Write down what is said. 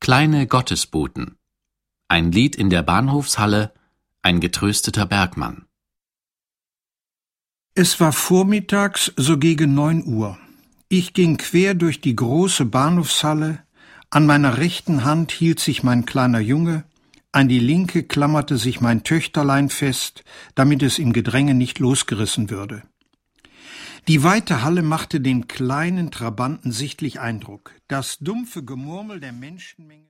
Kleine Gottesboten. Ein Lied in der Bahnhofshalle, ein getrösteter Bergmann. Es war vormittags so gegen 9 Uhr. Ich ging quer durch die große Bahnhofshalle, an meiner rechten Hand hielt sich mein kleiner Junge, an die linke klammerte sich mein Töchterlein fest, damit es im Gedränge nicht losgerissen würde. Die weite Halle machte den kleinen Trabanten sichtlich Eindruck. Das dumpfe Gemurmel der Menschenmenge